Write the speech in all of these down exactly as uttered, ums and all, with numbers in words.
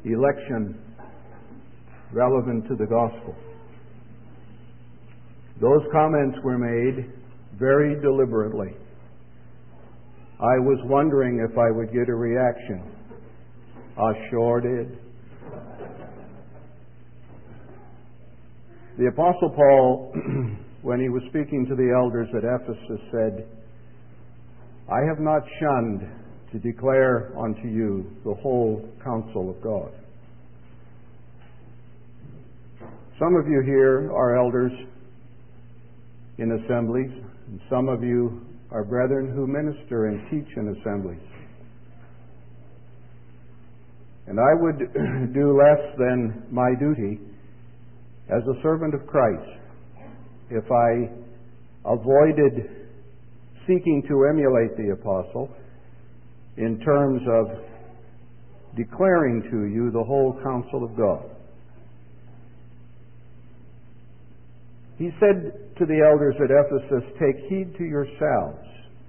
election relevant to the gospel. Those comments were made very deliberately. I was wondering if I would get a reaction. I sure did. The Apostle Paul, when he was speaking to the elders at Ephesus, said, I have not shunned to declare unto you the whole counsel of God. Some of you here are elders in assemblies, and some of you are brethren who minister and teach in assemblies. And I would do less than my duty as a servant of Christ if I avoided seeking to emulate the apostle in terms of declaring to you the whole counsel of God. He said to the elders at Ephesus, take heed to yourselves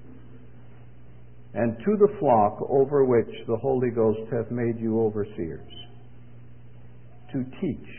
and to the flock over which the Holy Ghost hath made you overseers, to teach,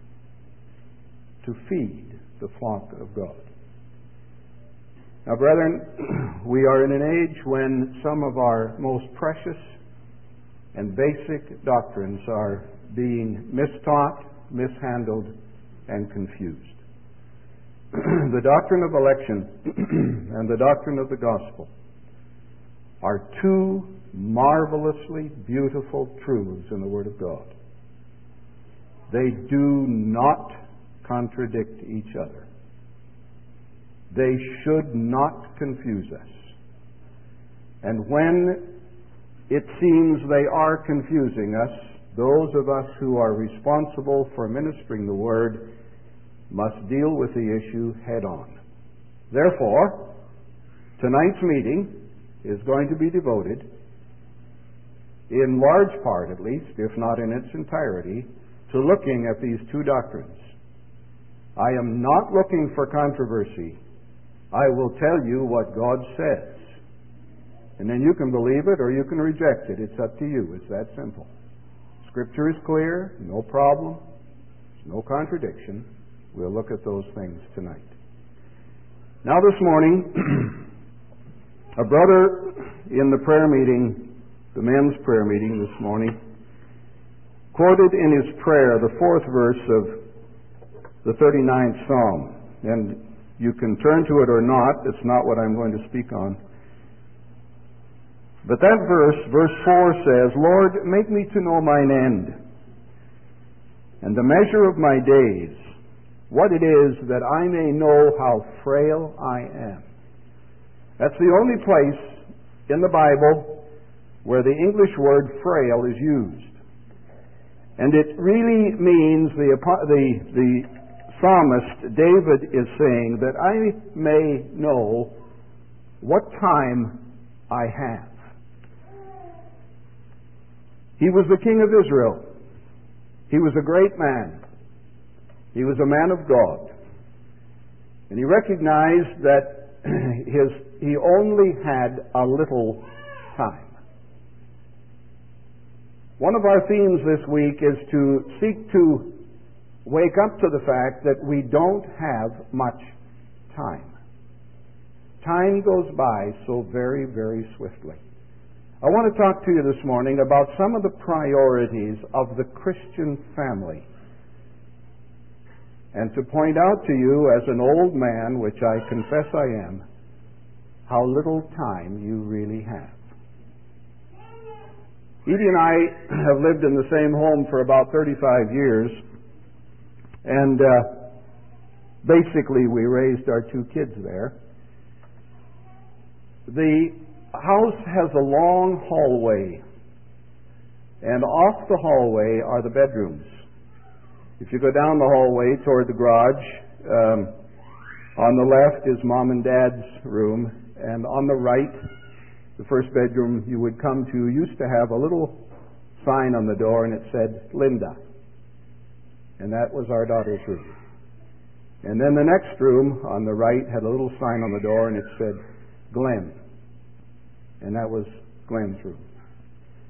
to feed the flock of God. Now, brethren, we are in an age when some of our most precious and basic doctrines are being mistaught, mishandled, and confused. The doctrine of election and the doctrine of the gospel are two marvelously beautiful truths in the Word of God. They do not contradict each other. They should not confuse us. And when it seems they are confusing us, those of us who are responsible for ministering the Word must deal with the issue head on. Therefore, tonight's meeting is going to be devoted, in large part at least, if not in its entirety, to looking at these two doctrines. I am not looking for controversy. I will tell you what God says. And then you can believe it or you can reject it. It's up to you. It's that simple. Scripture is clear, no problem, no contradiction. We'll look at those things tonight. Now this morning, a brother in the prayer meeting, the men's prayer meeting this morning, quoted in his prayer the fourth verse of the thirty-ninth Psalm. And you can turn to it or not. It's not what I'm going to speak on. But that verse, verse four says, Lord, make me to know mine end, and the measure of my days, what it is that I may know how frail I am. That's the only place in the Bible where the English word frail is used. And it really means the, the, the psalmist, David, is saying that I may know what time I have. He was the king of Israel. He was a great man. He was a man of God. And he recognized that his, he only had a little time. One of our themes this week is to seek to wake up to the fact that we don't have much time. Time goes by so very, very swiftly. I want to talk to you this morning about some of the priorities of the Christian family, and to point out to you as an old man, which I confess I am, how little time you really have. Edie and I have lived in the same home for about thirty-five years, and uh, basically we raised our two kids there. The house has a long hallway, and off the hallway are the bedrooms. If you go down the hallway toward the garage, um, on the left is Mom and Dad's room, and on the right, the first bedroom you would come to used to have a little sign on the door, and it said Linda, and that was our daughter's room. And then the next room on the right had a little sign on the door, and it said Glenn, and that was Glenn's room.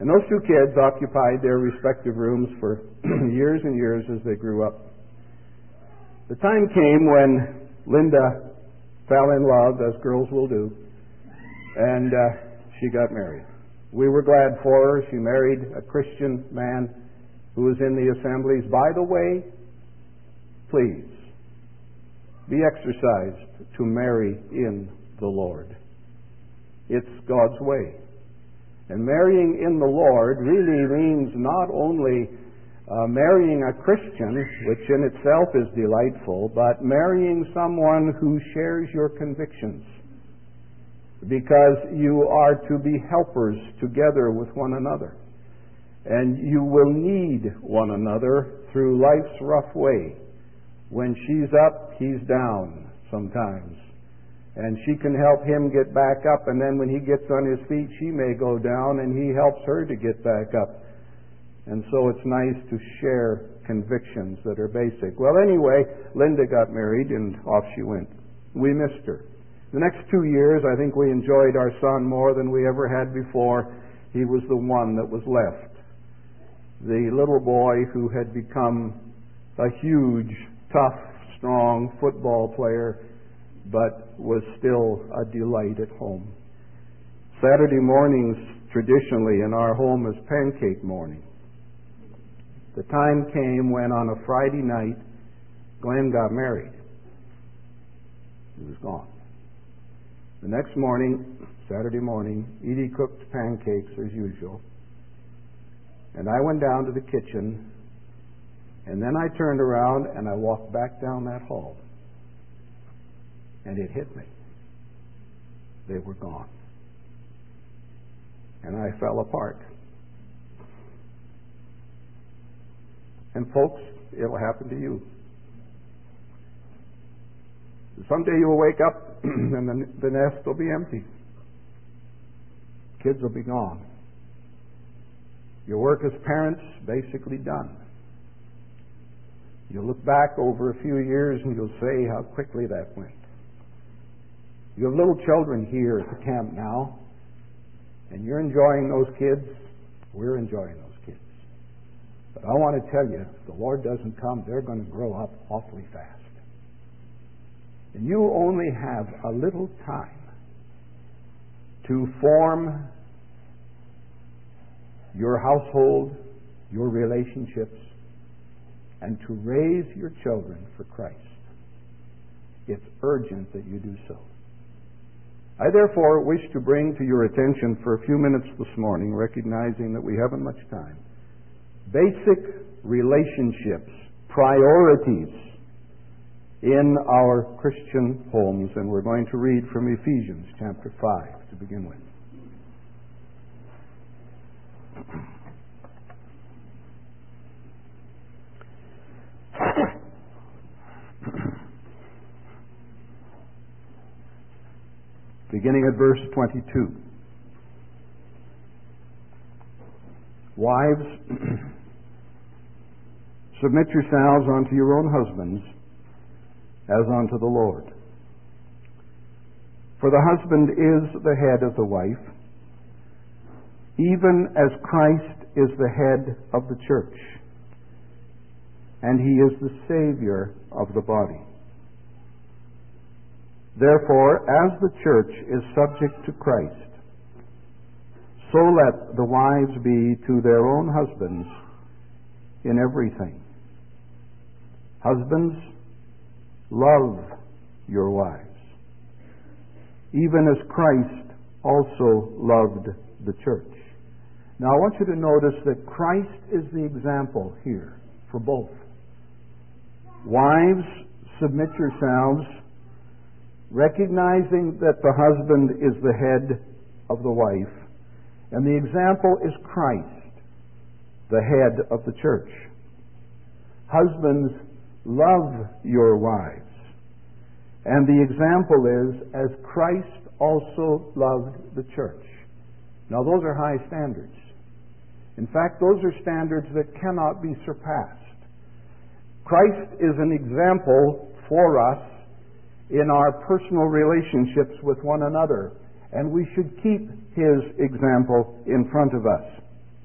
And those two kids occupied their respective rooms for years and years as they grew up. The time came when Linda fell in love, as girls will do, and uh, she got married. We were glad for her. She married a Christian man who was in the assemblies. By the way, please, be exercised to marry in the Lord. It's God's way. And marrying in the Lord really means not only uh, marrying a Christian, which in itself is delightful, but marrying someone who shares your convictions. Because you are to be helpers together with one another. And you will need one another through life's rough way. When she's up, he's down sometimes. And she can help him get back up, and then when he gets on his feet, she may go down, and he helps her to get back up. And so it's nice to share convictions that are basic. Well, anyway, Linda got married, and off she went. We missed her. The next two years, I think we enjoyed our son more than we ever had before. He was the one that was left. The little boy who had become a huge, tough, strong football player, but was still a delight at home. Saturday mornings, traditionally in our home, is pancake morning. The time came when on a Friday night, Glenn got married. He was gone. The next morning, Saturday morning, Edie cooked pancakes as usual. And I went down to the kitchen, and then I turned around and I walked back down that hall. And it hit me. They were gone. And I fell apart. And folks, it'll happen to you. Someday you'll wake up and the, the nest will be empty. Kids will be gone. Your work as parents basically done. You'll look back over a few years and you'll say how quickly that went. You have little children here at the camp now, and you're enjoying those kids. We're enjoying those kids. But I want to tell you, if the Lord doesn't come, they're going to grow up awfully fast. And you only have a little time to form your household, your relationships, and to raise your children for Christ. It's urgent that you do so. I therefore wish to bring to your attention for a few minutes this morning, recognizing that we haven't much time, basic relationships, priorities in our Christian homes, and we're going to read from Ephesians chapter five to begin with. Beginning at verse twenty-two. Wives, submit yourselves unto your own husbands as unto the Lord. For the husband is the head of the wife, even as Christ is the head of the church, and he is the Savior of the body. Therefore, as the church is subject to Christ, so let the wives be to their own husbands in everything. Husbands, love your wives, even as Christ also loved the church. Now I want you to notice that Christ is the example here for both. Wives, submit yourselves, recognizing that the husband is the head of the wife, and the example is Christ, the head of the church. Husbands, love your wives, and the example is as Christ also loved the church. Now those are high standards. In fact, those are standards that cannot be surpassed. Christ is an example for us in our personal relationships with one another, and we should keep his example in front of us.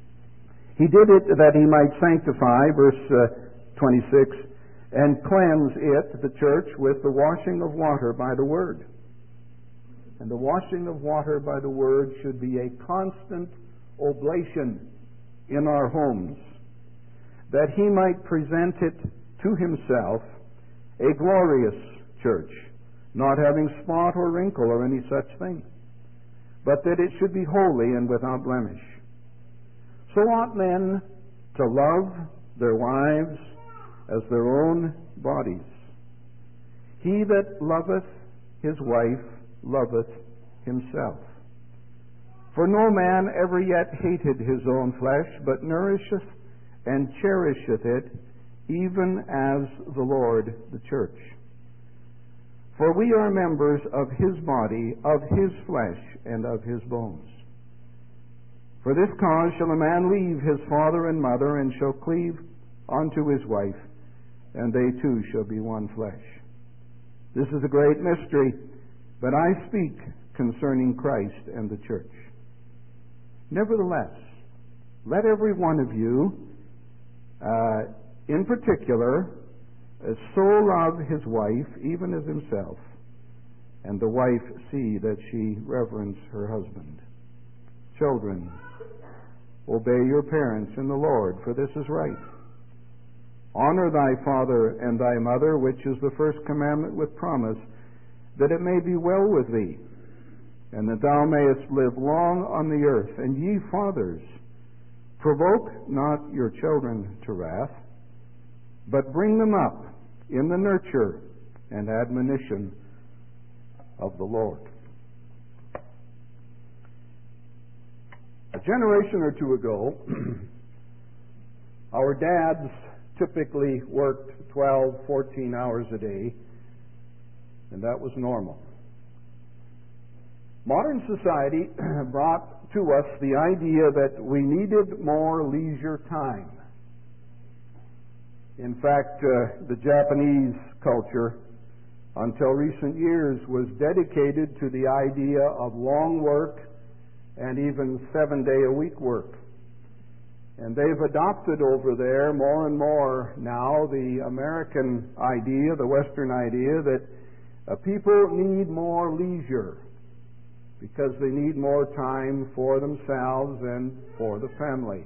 He did it that he might sanctify, verse uh, twenty-six, and cleanse it, the church, with the washing of water by the Word. And the washing of water by the Word should be a constant oblation in our homes, that he might present it to himself a glorious church, not having spot or wrinkle or any such thing, but that it should be holy and without blemish. So ought men to love their wives as their own bodies. He that loveth his wife loveth himself. For no man ever yet hated his own flesh, but nourisheth and cherisheth it, even as the Lord the church. For we are members of his body, of his flesh, and of his bones. For this cause shall a man leave his father and mother, and shall cleave unto his wife, and they two shall be one flesh. This is a great mystery, but I speak concerning Christ and the church. Nevertheless, let every one of you, uh, in particular, uh, so love his wife, even as himself, and the wife see that she reverence her husband. Children, obey your parents in the Lord, for this is right. Honor thy father and thy mother, which is the first commandment with promise, that it may be well with thee, and that thou mayest live long on the earth. And ye fathers, provoke not your children to wrath, but bring them up in the nurture and admonition of the Lord. A generation or two ago, our dads typically worked twelve, fourteen hours a day, and that was normal. Modern society brought to us the idea that we needed more leisure time. In fact, uh, the Japanese culture, until recent years, was dedicated to the idea of long work and even seven-day-a-week work. And they've adopted over there more and more now the American idea, the Western idea, that uh, people need more leisure because they need more time for themselves and for the family.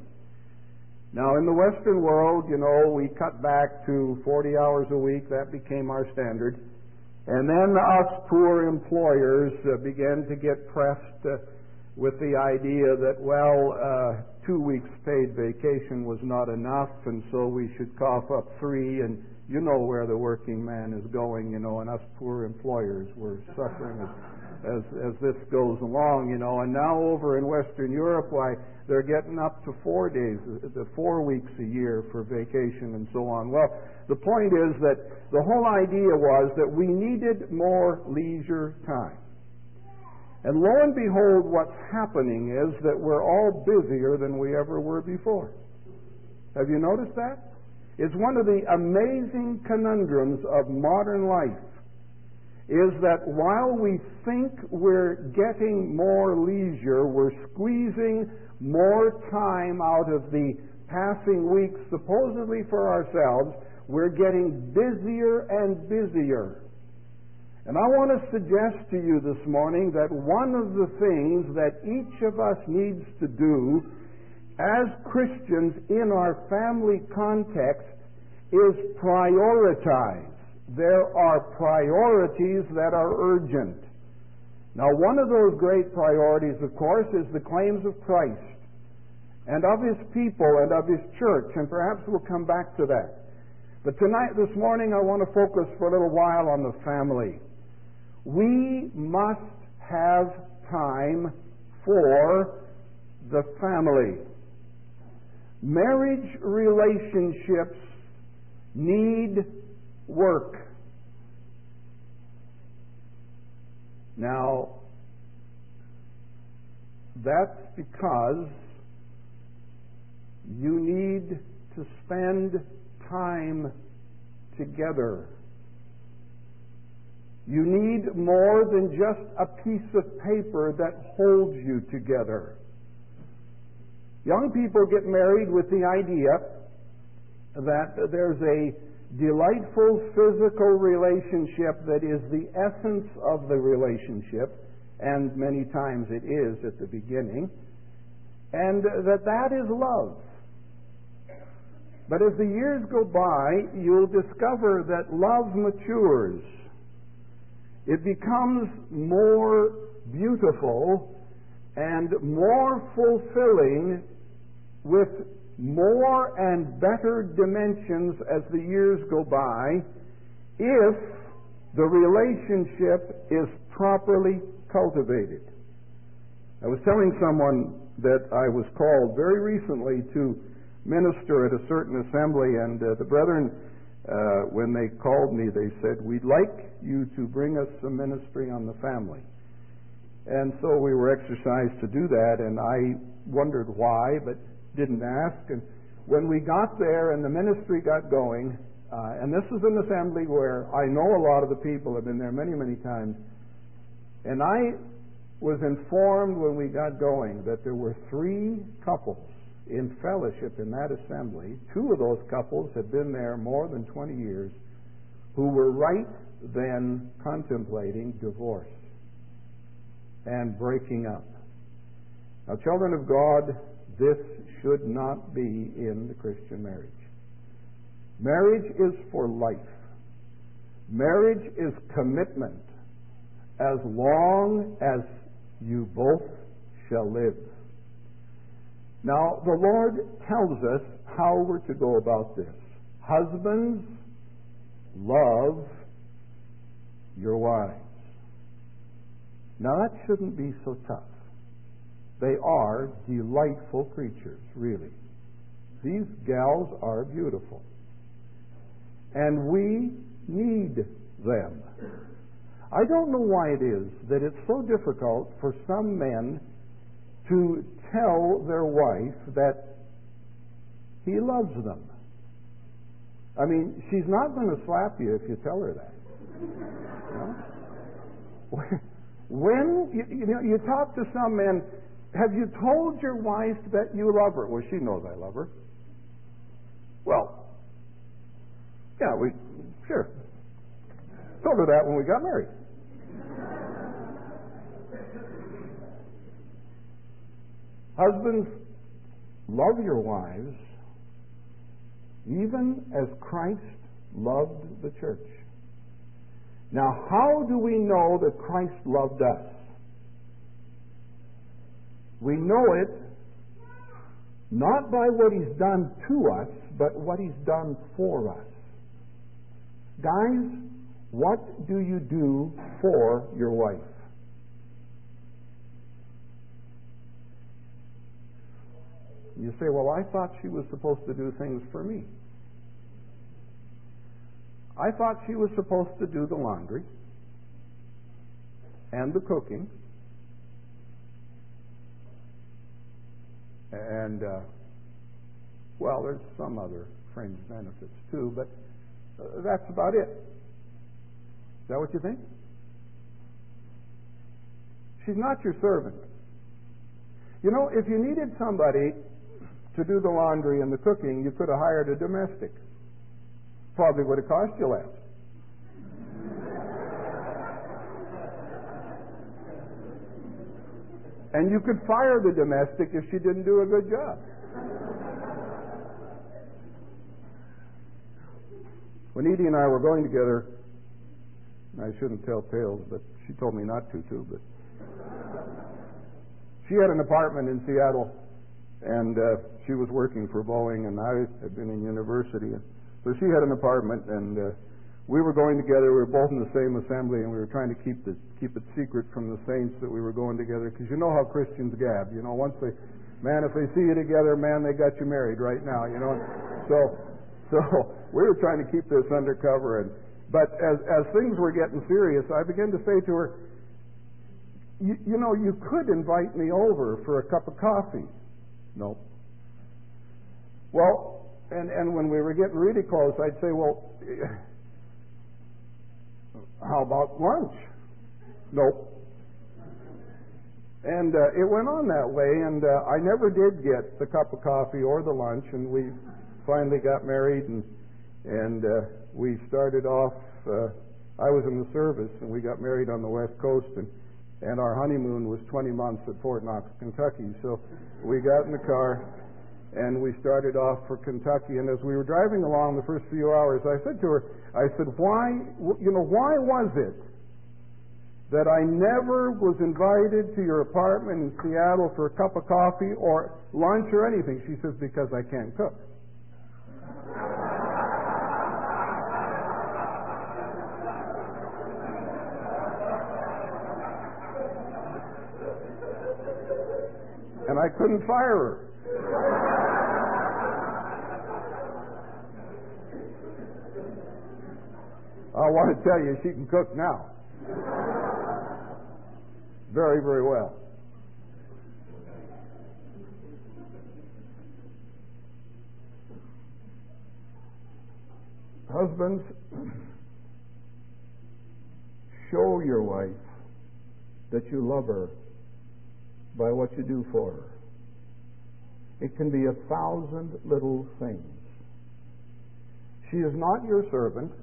Now, in the Western world, you know, we cut back to forty hours a week. That became our standard. And then us poor employers uh, began to get pressed uh, with the idea that, well, uh, two weeks paid vacation was not enough, and so we should cough up three, and you know where the working man is going, you know, and us poor employers were suffering as, as, as this goes along, you know. And now over in Western Europe, why, they're getting up to four days, the four weeks a year for vacation and so on. Well, the point is that the whole idea was that we needed more leisure time. And lo and behold, what's happening is that we're all busier than we ever were before. Have you noticed that? It's one of the amazing conundrums of modern life, is that while we think we're getting more leisure, we're squeezing more time out of the passing weeks supposedly for ourselves, we're getting busier and busier. And I want to suggest to you this morning that one of the things that each of us needs to do as Christians in our family context is prioritize. There are priorities that are urgent. Now, one of those great priorities, of course, is the claims of Christ and of His people and of His church, and perhaps we'll come back to that. But tonight, this morning, I want to focus for a little while on the family. We must have time for the family. Marriage relationships need work. Now, that's because you need to spend time together. You need more than just a piece of paper that holds you together. Young people get married with the idea that there's a delightful physical relationship that is the essence of the relationship, and many times it is at the beginning, and that that is love. But as the years go by, you'll discover that love matures. It becomes more beautiful and more fulfilling with more and better dimensions as the years go by if the relationship is properly cultivated. I was telling someone that I was called very recently to minister at a certain assembly, and uh, the brethren, uh, when they called me, they said, "We'd like you to bring us some ministry on the family." And so we were exercised to do that, and I wondered why, but didn't ask. And when we got there and the ministry got going, uh, and this is an assembly where I know a lot of the people, have been there many, many times, and I was informed when we got going that there were three couples in fellowship in that assembly. Two of those couples had been there more than twenty years, who were right then contemplating divorce and breaking up. Now, children of God, this should not be in the Christian marriage. Marriage is for life. Marriage is commitment as long as you both shall live. Now, the Lord tells us how we're to go about this. Husbands, love your wives. Now, that shouldn't be so tough. They are delightful creatures, really. These gals are beautiful. And we need them. I don't know why it is that it's so difficult for some men to tell their wife that he loves them. I mean, she's not going to slap you if you tell her that. You know? When you, you know, you talk to some men, have you told your wife that you love her? Well, she knows I love her. Well, yeah, we sure told her that when we got married. Husbands, love your wives even as Christ loved the church. Now, how do we know that Christ loved us? We know it not by what He's done to us, but what He's done for us. Guys, what do you do for your wife? You say, well, I thought she was supposed to do things for me. I thought she was supposed to do the laundry and the cooking and, uh, well, there's some other fringe benefits too, but uh, that's about it. Is that what you think? She's not your servant. You know, if you needed somebody to do the laundry and the cooking, you could have hired a domestic. Probably would have cost you less. And you could fire the domestic if she didn't do a good job. When Edie and I were going together, I shouldn't tell tales, but she told me not to, too, but she had an apartment in Seattle, and uh, she was working for Boeing, and I had been in university. So she had an apartment, and uh, we were going together. We were both in the same assembly, and we were trying to keep the keep it secret from the saints that we were going together, because you know how Christians gab. You know, once they, man, if they see you together, man, they got you married right now. You know, so so we were trying to keep this undercover. And but as as things were getting serious, I began to say to her, you, you know, you could invite me over for a cup of coffee. No. Well. And and when we were getting really close, I'd say, well, how about lunch? Nope. And uh, it went on that way, and uh, I never did get the cup of coffee or the lunch, and we finally got married, and and uh, we started off, uh, I was in the service, and we got married on the West Coast, and, and our honeymoon was twenty months at Fort Knox, Kentucky. So we got in the car, and we started off for Kentucky, and as we were driving along the first few hours, I said to her, I said, why, you know, why was it that I never was invited to your apartment in Seattle for a cup of coffee or lunch or anything? She says, because I can't cook. And I couldn't fire her. I want to tell you, she can cook now. Very, very well. Husbands, show your wife that you love her by what you do for her. It can be a thousand little things. She is not your servant.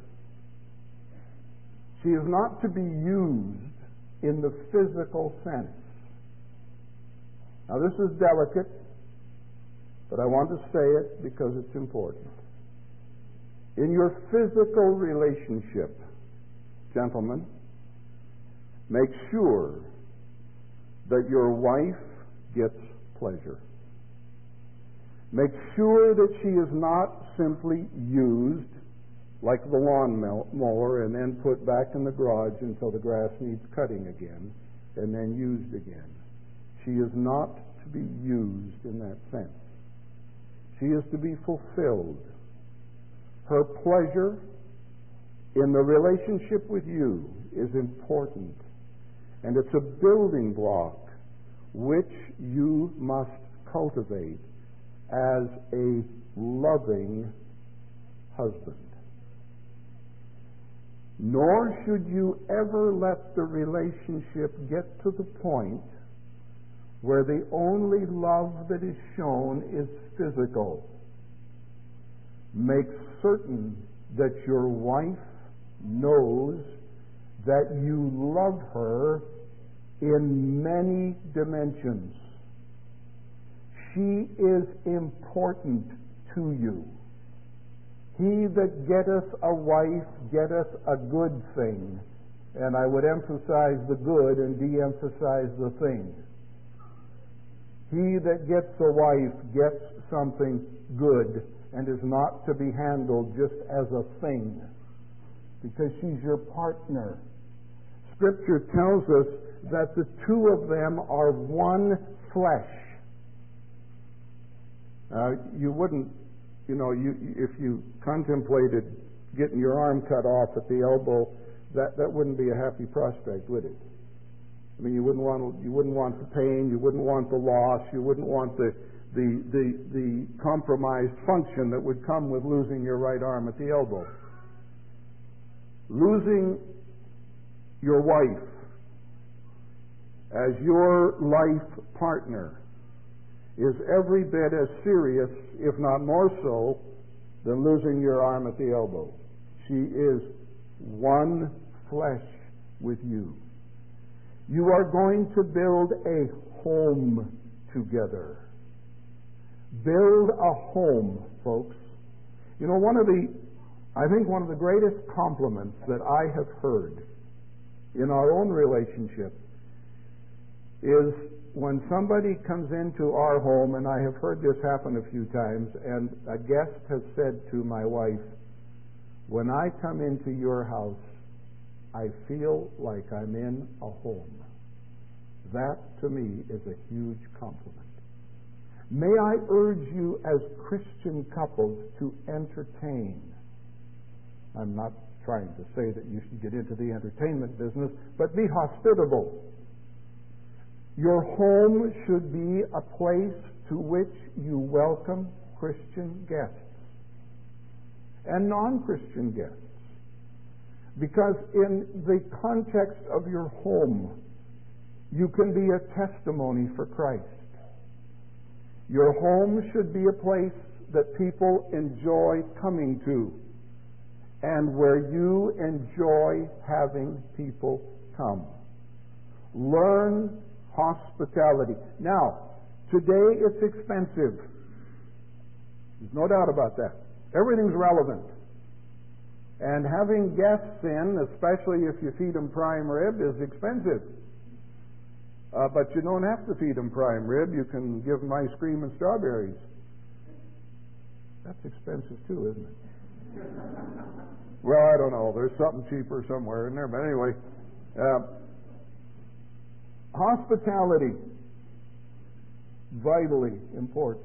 She is not to be used in the physical sense. Now, this is delicate, but I want to say it because it's important. In your physical relationship, gentlemen, make sure that your wife gets pleasure. Make sure that she is not simply used like the lawn mower and then put back in the garage until the grass needs cutting again and then used again. She is not to be used in that sense. She is to be fulfilled. Her pleasure in the relationship with you is important, and it's a building block which you must cultivate as a loving husband. Nor should you ever let the relationship get to the point where the only love that is shown is physical. Make certain that your wife knows that you love her in many dimensions. She is important to you. He that getteth a wife getteth a good thing. And I would emphasize the good and de-emphasize the thing. He that gets a wife gets something good and is not to be handled just as a thing, because she's your partner. Scripture tells us that the two of them are one flesh. Uh, you wouldn't You know, you, if you contemplated getting your arm cut off at the elbow, that, that wouldn't be a happy prospect, would it? I mean, you wouldn't want you wouldn't want the pain, you wouldn't want the loss, you wouldn't want the the the, the compromised function that would come with losing your right arm at the elbow. Losing your wife as your life partner is every bit as serious, if not more so, than losing your arm at the elbow. She is one flesh with you. You are going to build a home together. Build a home, folks. You know, one of the, I think one of the greatest compliments that I have heard in our own relationship is when somebody comes into our home, and I have heard this happen a few times, and a guest has said to my wife, when I come into your house, I feel like I'm in a home. That, to me, is a huge compliment. May I urge you as Christian couples to entertain. I'm not trying to say that you should get into the entertainment business, but be hospitable. Your home should be a place to which you welcome Christian guests and non-Christian guests. Because in the context of your home, You can be a testimony for Christ. Your home should be a place that people enjoy coming to, and where you enjoy having people come. Learn hospitality. Now, today it's expensive. There's no doubt about that. Everything's relevant. And having guests in, especially if you feed them prime rib, is expensive. Uh, but you don't have to feed them prime rib. You can give them ice cream and strawberries. That's expensive too, isn't it? Well, I don't know. There's something cheaper somewhere in there. But anyway, uh, hospitality, vitally important.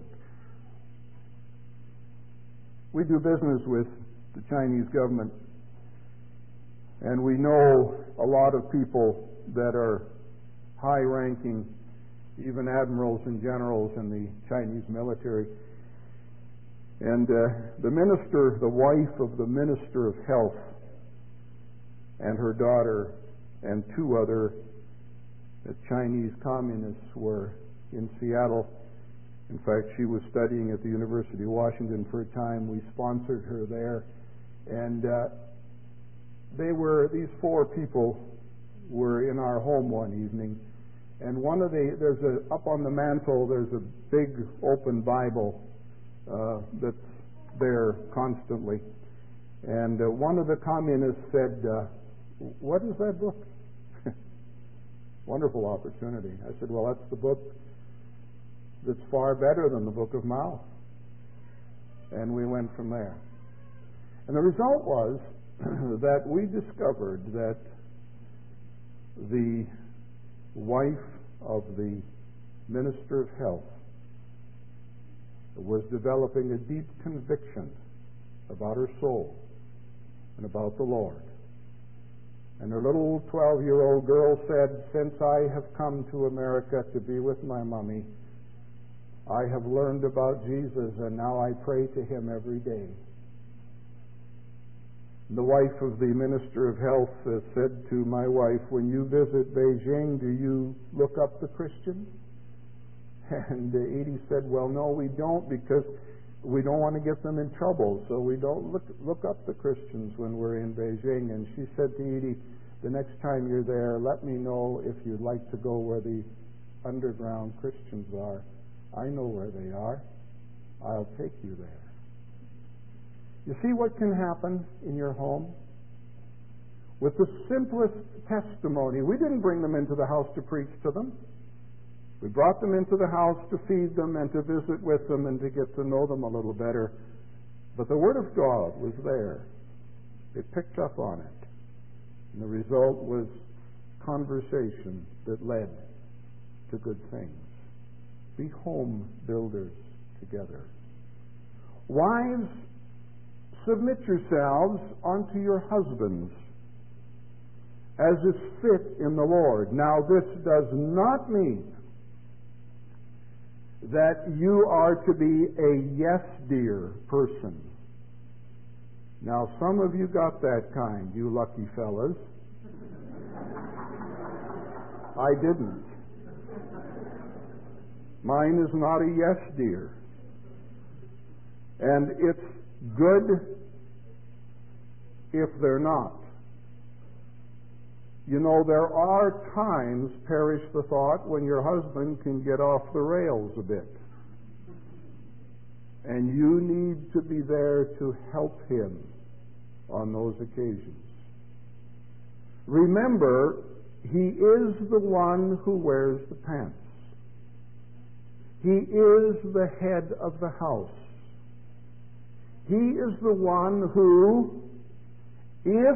We do business with the Chinese government, and we know a lot of people that are high-ranking, even admirals and generals in the Chinese military. And uh, the minister, the wife of the Minister of Health, and her daughter and two other uh, Chinese communists were in Seattle. In fact, she was studying at the University of Washington for a time. We sponsored her there. And uh, they were, these four people were in our home one evening. And one of the, there's a, up on the mantle, there's a big open Bible uh, that's there constantly. And uh, one of the communists said, uh, what is that book? Wonderful opportunity. I said, well, that's the book that's far better than the Book of Mao. And we went from there. And the result was that we discovered that the wife of the Minister of Health was developing a deep conviction about her soul and about the Lord. And her little twelve-year-old girl said, since I have come to America to be with my mommy, I have learned about Jesus, and now I pray to him every day. The wife of the Minister of Health uh, said to my wife, when you visit Beijing, do you look up the Christians? And uh, Edie said, well, no, we don't, because we don't want to get them in trouble, so we don't look, look up the Christians when we're in Beijing. And she said to Edie, the next time you're there, let me know if you'd like to go where the underground Christians are. I know where they are. I'll take you there. You see what can happen in your home? With the simplest testimony. We didn't bring them into the house to preach to them. We brought them into the house to feed them and to visit with them and to get to know them a little better. But the Word of God was there. They picked up on it. And the result was conversation that led to good things. Be home builders together. Wives, submit yourselves unto your husbands as is fit in the Lord. Now, this does not mean that you are to be a yes dear person. Now, some of you got that kind, you lucky fellas. I didn't. Mine is not a yes dear. And it's good if they're not. You know, there are times, perish the thought, when your husband can get off the rails a bit. And you need to be there to help him on those occasions. Remember, he is the one who wears the pants. He is the head of the house. He is the one who, if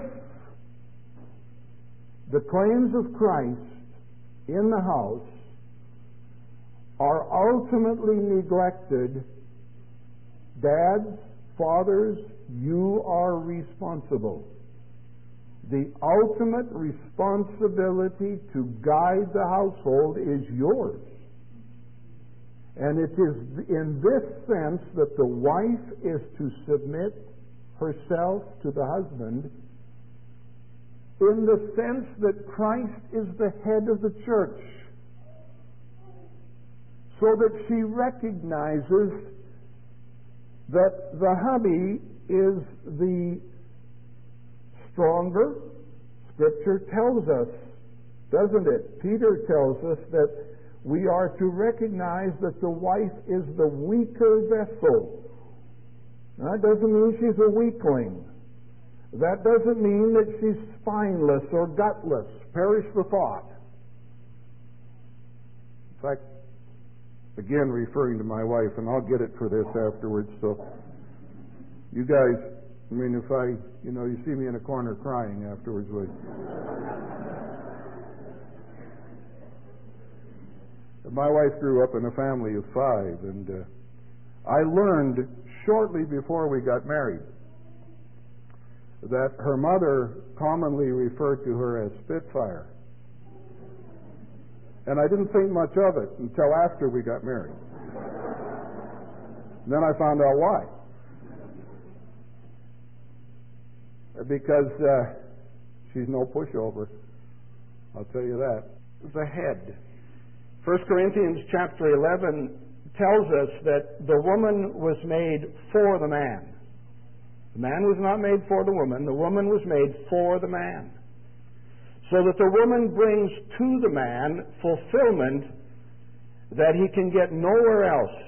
the claims of Christ in the house are ultimately neglected, dads, fathers, you are responsible. The ultimate responsibility to guide the household is yours. And it is in this sense that the wife is to submit herself to the husband in the sense that Christ is the head of the church, so that she recognizes that the hubby is the stronger. Scripture tells us, doesn't it? Peter tells us that we are to recognize that the wife is the weaker vessel. Now, that doesn't mean she's a weakling. That doesn't mean that she's spineless or gutless. Perish the thought. In fact, again referring to my wife, and I'll get it for this afterwards, so you guys, I mean, if I, you know, you see me in a corner crying afterwards, will you? My wife grew up in a family of five, and uh, I learned shortly before we got married that her mother commonly referred to her as Spitfire. And I didn't think much of it until after we got married. Then I found out why. Because uh, she's no pushover. I'll tell you that. The head. First Corinthians chapter eleven tells us that the woman was made for the man. The man was not made for the woman. The woman was made for the man. So that the woman brings to the man fulfillment that he can get nowhere else.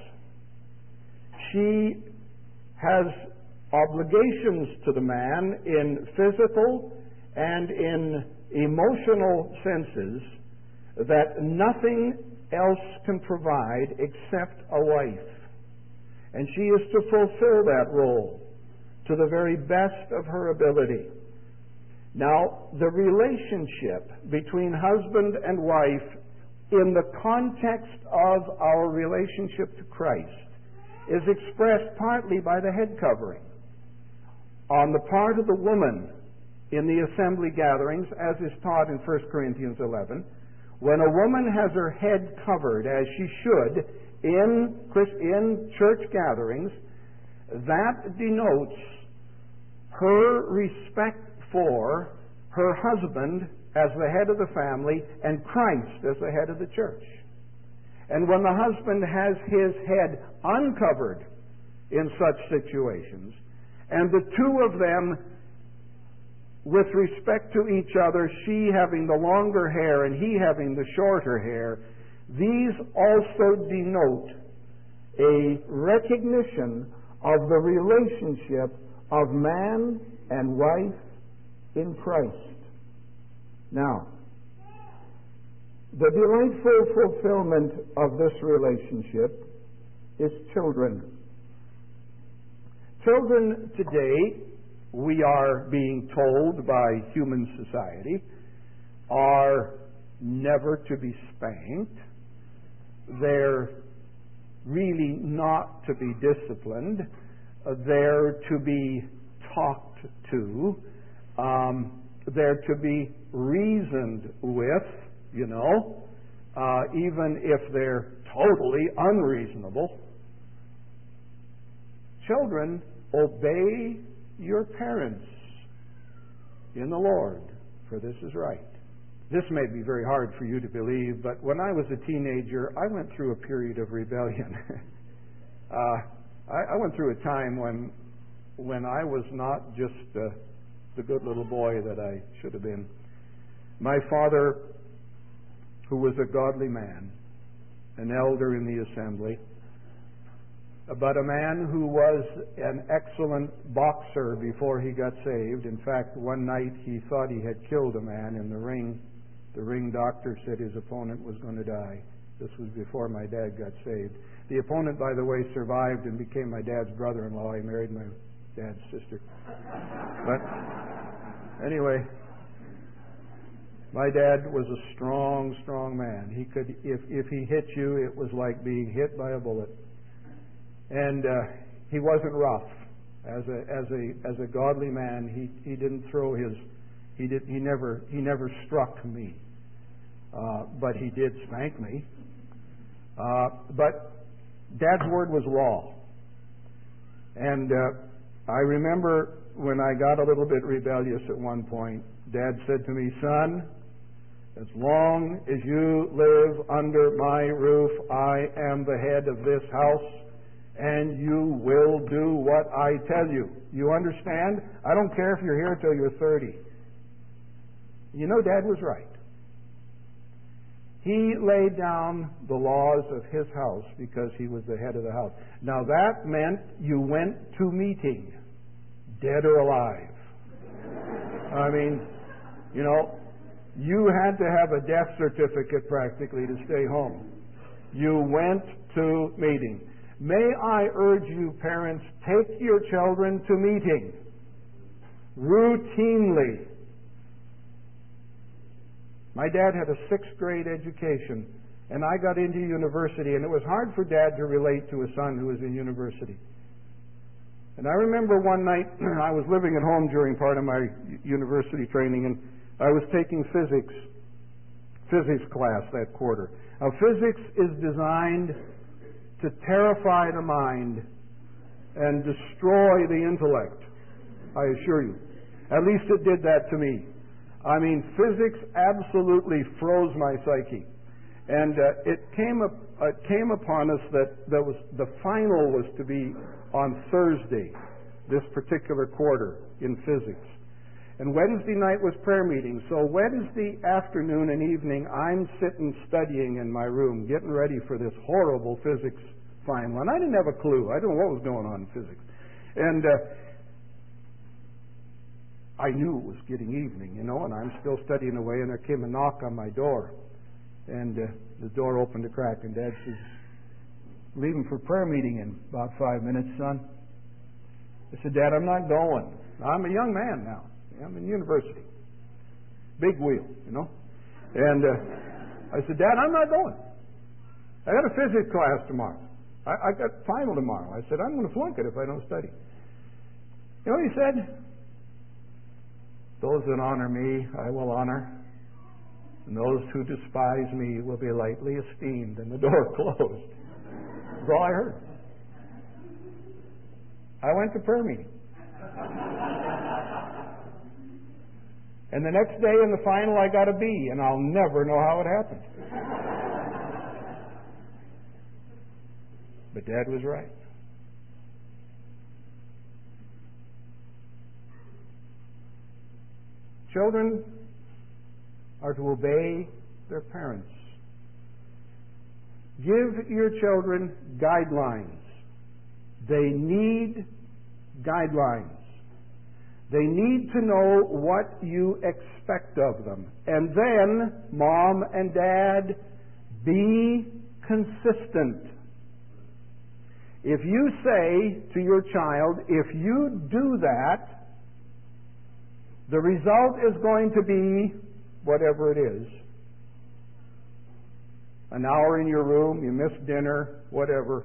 She has obligations to the man in physical and in emotional senses that nothing else can provide except a wife. And she is to fulfill that role to the very best of her ability. Now, the relationship between husband and wife in the context of our relationship to Christ is expressed partly by the head covering. On the part of the woman in the assembly gatherings, as is taught in First Corinthians eleven, when a woman has her head covered, as she should, in, in church gatherings, that denotes her respect for her husband as the head of the family and Christ as the head of the church. And when the husband has his head uncovered in such situations, and the two of them, with respect to each other, she having the longer hair and he having the shorter hair, these also denote a recognition of the relationship of man and wife in Christ. Now, the delightful fulfillment of this relationship is children. Children today, we are being told by human society, are never to be spanked. They're really not to be disciplined. They're to be talked to. Um, they're to be reasoned with, you know, uh, even if they're totally unreasonable. Children, obey your parents in the Lord, for this is right. This may be very hard for you to believe, but when I was a teenager, I went through a period of rebellion. uh, I, I went through a time when, when I was not just uh, the good little boy that I should have been. My father, who was a godly man, an elder in the assembly, but a man who was an excellent boxer before he got saved. In fact, one night he thought he had killed a man in the ring. The ring doctor said his opponent was going to die. This was before my dad got saved. The opponent, by the way, survived and became my dad's brother-in-law. He married my dad's sister. But anyway, my dad was a strong, strong man. He could, if if he hit you, it was like being hit by a bullet. And uh, he wasn't rough. As a as a as a godly man, he he didn't throw his he did he never he never struck me, uh, but he did spank me. Uh, but Dad's word was law, and uh, I remember when I got a little bit rebellious at one point, Dad said to me, "Son, as long as you live under my roof, I am the head of this house, and you will do what I tell you. You understand? I don't care if you're here till you're thirty." You know, Dad was right. He laid down the laws of his house because he was the head of the house. Now that meant you went to meeting, dead or alive. I mean, you know, you had to have a death certificate practically to stay home. You went to meeting. May I urge you, parents, take your children to meeting routinely. My dad had a sixth grade education, and I got into university, and it was hard for Dad to relate to a son who was in university. And I remember one night, I was living at home during part of my university training, and I was taking physics, physics class that quarter. Now, physics is designed to terrify the mind and destroy the intellect, I assure you. At least it did that to me. I mean, physics absolutely froze my psyche. And uh, it came up, uh, came upon us that there was, the final was to be on Thursday, this particular quarter in physics. And Wednesday night was prayer meeting. So Wednesday afternoon and evening, I'm sitting studying in my room, getting ready for this horrible physics final. And I didn't have a clue. I didn't know what was going on in physics. And uh, I knew it was getting evening, you know, and I'm still studying away, and there came a knock on my door. And uh, the door opened a crack, and Dad says, "Leaving for prayer meeting in about five minutes, son." I said, "Dad, I'm not going. I'm a young man now. I'm in university. Big wheel, you know." And uh, I said, "Dad, I'm not going. I got a physics class tomorrow. I, I got final tomorrow." I said, "I'm going to flunk it if I don't study." You know what he said? "Those that honor me, I will honor. And those who despise me will be lightly esteemed." And the door closed. That's all I heard. I went to prayer meeting. And the next day in the final, I got a B, and I'll never know how it happened. But Dad was right. Children are to obey their parents. Give your children guidelines. They need guidelines. They need to know what you expect of them. And then, Mom and Dad, be consistent. If you say to your child, if you do that, the result is going to be whatever it is. An hour in your room, you miss dinner, whatever.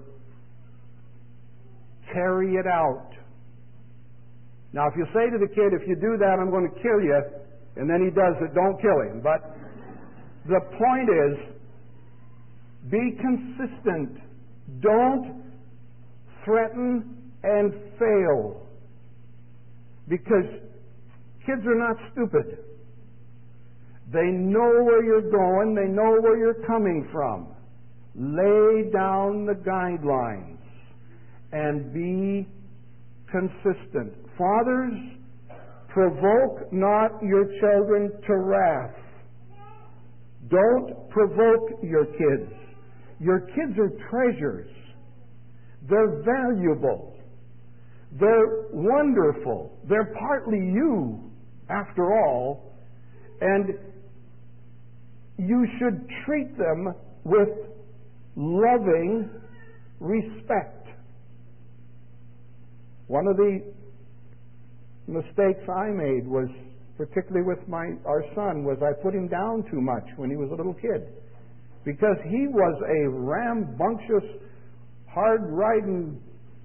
Carry it out. Now, if you say to the kid, if you do that, I'm going to kill you, and then he does it, don't kill him. But the point is, be consistent. Don't threaten and fail. Because kids are not stupid. They know where you're going. They know where you're coming from. Lay down the guidelines and be consistent. Fathers, provoke not your children to wrath. Don't provoke your kids. Your kids are treasures. They're valuable. They're wonderful. They're partly you, after all, and you should treat them with loving respect. One of the mistakes I made was, particularly with my our son, was I put him down too much when he was a little kid, because he was a rambunctious, hard-riding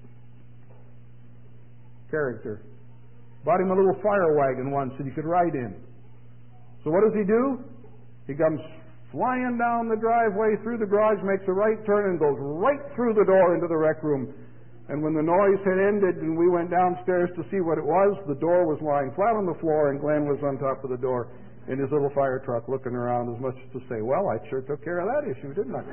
character. Bought him a little fire wagon once that he could ride in. So what does he do? He comes flying down the driveway through the garage, makes a right turn, and goes right through the door into the rec room. And when the noise had ended and we went downstairs to see what it was, the door was lying flat on the floor and Glenn was on top of the door in his little fire truck looking around as much as to say, well, I sure took care of that issue, didn't I?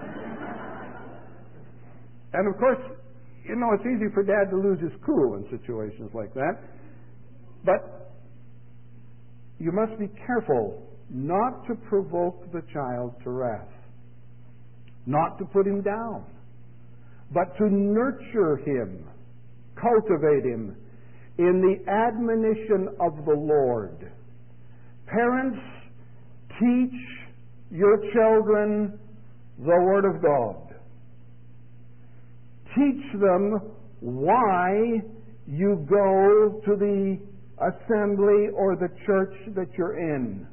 And of course, you know, it's easy for Dad to lose his cool in situations like that. But you must be careful not to provoke the child to wrath, not to put him down, but to nurture him, cultivate him in the admonition of the Lord. Parents, teach your children the Word of God. Teach them why you go to the assembly or the church that you're in.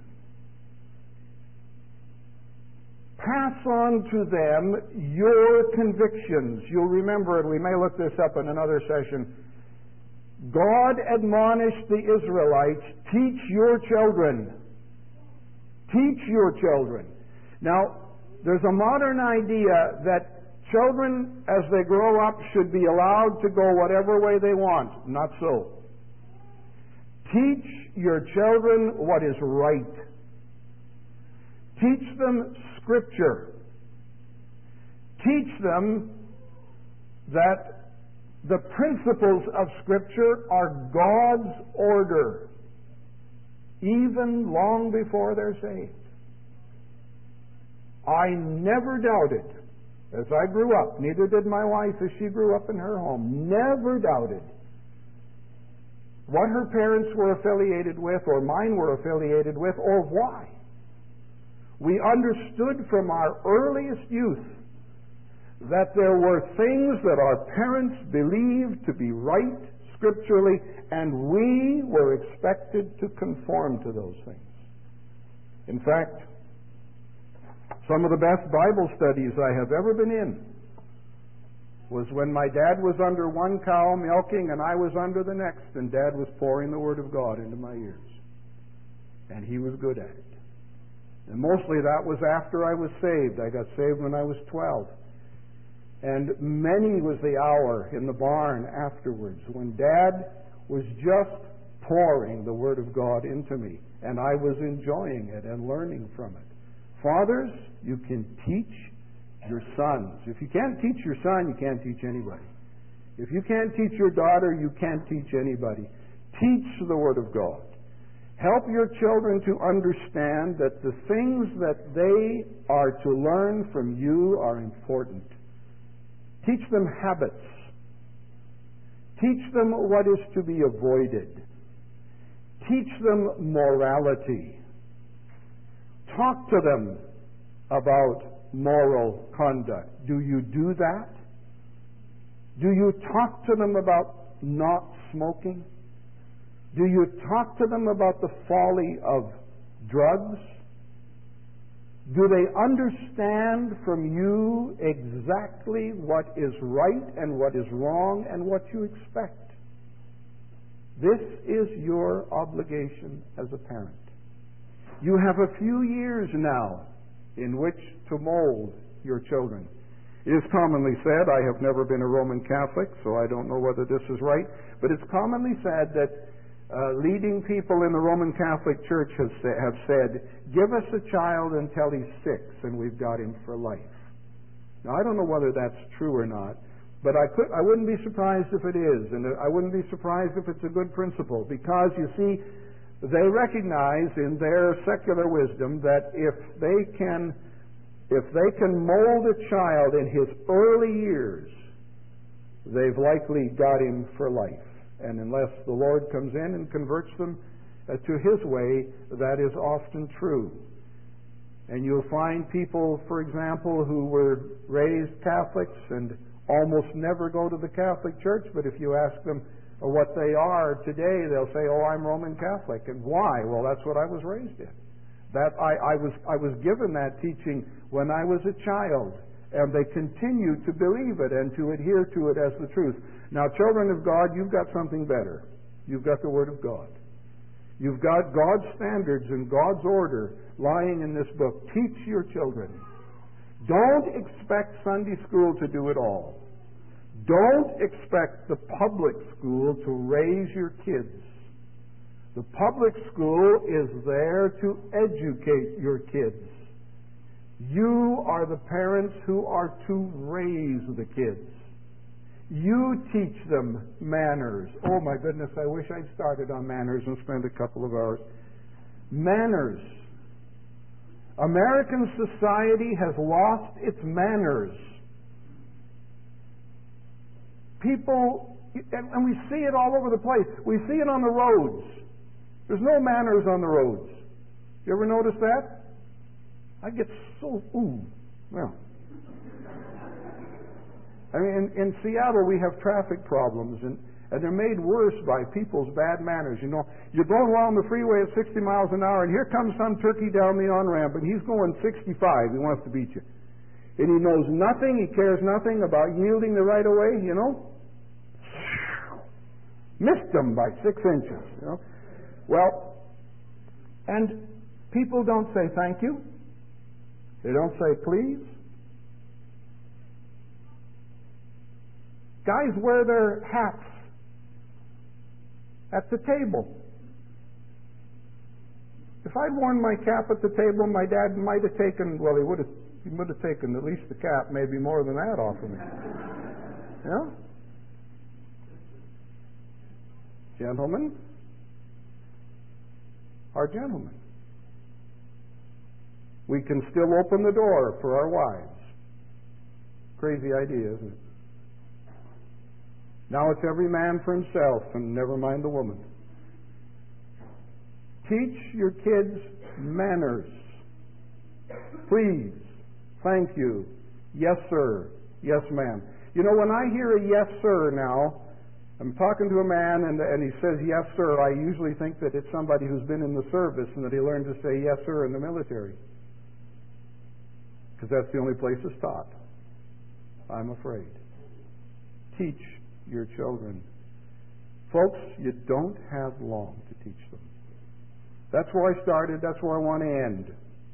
Pass on to them your convictions. You'll remember it. We may look this up in another session. God admonished the Israelites, teach your children. Teach your children. Now, there's a modern idea that children, as they grow up, should be allowed to go whatever way they want. Not so. Teach your children what is right. Teach them Scripture. Teach them that the principles of Scripture are God's order, even long before they're saved. I never doubted, as I grew up, neither did my wife as she grew up in her home, never doubted what her parents were affiliated with, or mine were affiliated with, or why. We understood from our earliest youth that there were things that our parents believed to be right scripturally, and we were expected to conform to those things. In fact, some of the best Bible studies I have ever been in was when my dad was under one cow milking and I was under the next, and Dad was pouring the Word of God into my ears. And he was good at it. And mostly that was after I was saved. I got saved when I was twelve. And many was the hour in the barn afterwards when Dad was just pouring the Word of God into me, and I was enjoying it and learning from it. Fathers, you can teach your sons. If you can't teach your son, you can't teach anybody. If you can't teach your daughter, you can't teach anybody. Teach the Word of God. Help your children to understand that the things that they are to learn from you are important. Teach them habits. Teach them what is to be avoided. Teach them morality. Talk to them about moral conduct. Do you do that? Do you talk to them about not smoking? Do you talk to them about the folly of drugs? Do they understand from you exactly what is right and what is wrong and what you expect? This is your obligation as a parent. You have a few years now in which to mold your children. It is commonly said, I have never been a Roman Catholic, so I don't know whether this is right, but it's commonly said that uh, leading people in the Roman Catholic Church have, sa- have said, give us a child until he's six and we've got him for life. Now, I don't know whether that's true or not, but I, could, I wouldn't be surprised if it is, and I wouldn't be surprised if it's a good principle, because, you see, they recognize in their secular wisdom that if they can if they can mold a child in his early years, they've likely got him for life. And unless the Lord comes in and converts them uh, to His way, that is often true. And you'll find people, for example, who were raised Catholics and almost never go to the Catholic Church, but if you ask them what they are today, they'll say, oh, I'm Roman Catholic. And why? Well, that's what I was raised in. That I, I was I was given that teaching when I was a child, and they continue to believe it and to adhere to it as the truth. Now, children of God, you've got something better. You've got the Word of God. You've got God's standards and God's order lying in this book. Teach your children. Don't expect Sunday school to do it all. Don't expect the public school to raise your kids. The public school is there to educate your kids. You are the parents who are to raise the kids. You teach them manners. Oh my goodness, I wish I'd started on manners and spent a couple of hours. Manners. American society has lost its manners. People, and we see it all over the place. We see it on the roads. There's no manners on the roads. You ever notice that? I get so, ooh, well. I mean, in, in Seattle we have traffic problems, and, and they're made worse by people's bad manners. You know, you're going along the freeway at sixty miles an hour, and here comes some turkey down the on-ramp, and he's going sixty-five. He wants to beat you. And he knows nothing, he cares nothing about yielding the right of way, you know. Missed them by six inches, you know. Well, and people don't say thank you. They don't say please. Guys wear their hats at the table. If I'd worn my cap at the table, my dad might have taken, well, he would have, he would have taken at least the cap, maybe more than that off of me. Yeah? Gentlemen are gentlemen. We can still open the door for our wives. Crazy idea, isn't it? Now it's every man for himself, and never mind the woman. Teach your kids manners. Please, thank you, yes sir, yes ma'am. You know, when I hear a yes sir now, I'm talking to a man and, and he says yes sir, I usually think that it's somebody who's been in the service and that he learned to say yes sir in the military. Because that's the only place it's taught, I'm afraid. Teach your children. Folks, you don't have long to teach them. That's where I started, that's where I want to end.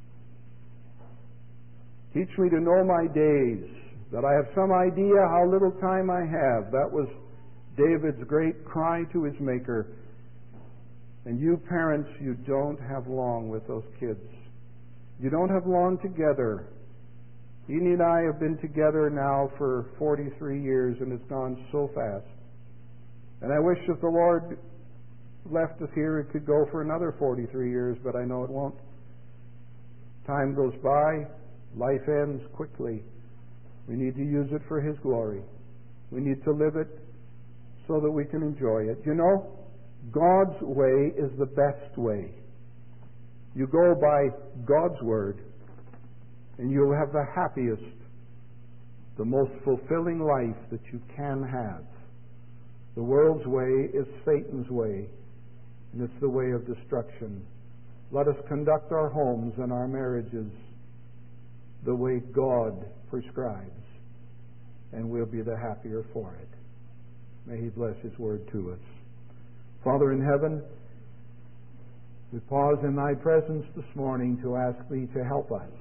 Teach me to know my days, that I have some idea how little time I have. That was David's great cry to his Maker. And you parents, you don't have long with those kids. You don't have long together. Edie and I have been together now for forty-three years, and it's gone so fast. And I wish if the Lord left us here, it could go for another forty-three years, but I know it won't. Time goes by, life ends quickly. We need to use it for His glory. We need to live it so that we can enjoy it. You know, God's way is the best way. You go by God's Word, and you'll have the happiest, the most fulfilling life that you can have. The world's way is Satan's way, and it's the way of destruction. Let us conduct our homes and our marriages the way God prescribes, and we'll be the happier for it. May He bless His word to us. Father in heaven, we pause in Thy presence this morning to ask Thee to help us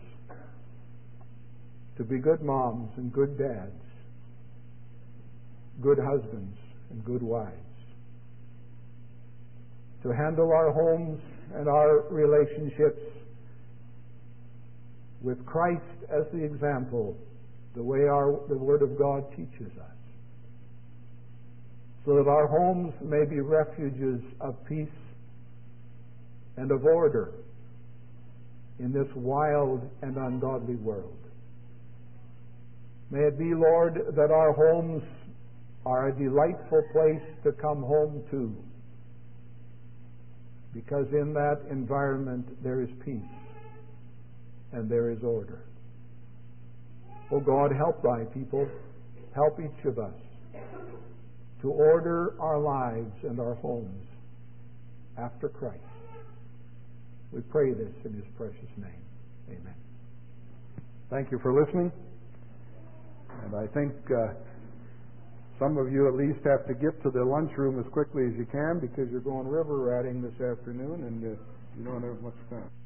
to be good moms and good dads, good husbands and good wives, to handle our homes and our relationships with Christ as the example, the way our, the Word of God teaches us, so that our homes may be refuges of peace and of order in this wild and ungodly world. May it be, Lord, that our homes are a delightful place to come home to, because in that environment there is peace and there is order. Oh God, help Thy people, help each of us to order our lives and our homes after Christ. We pray this in His precious name. Amen. Thank you for listening. And I think uh, some of you at least have to get to the lunchroom as quickly as you can, because you're going river ratting this afternoon and uh, you don't have much time.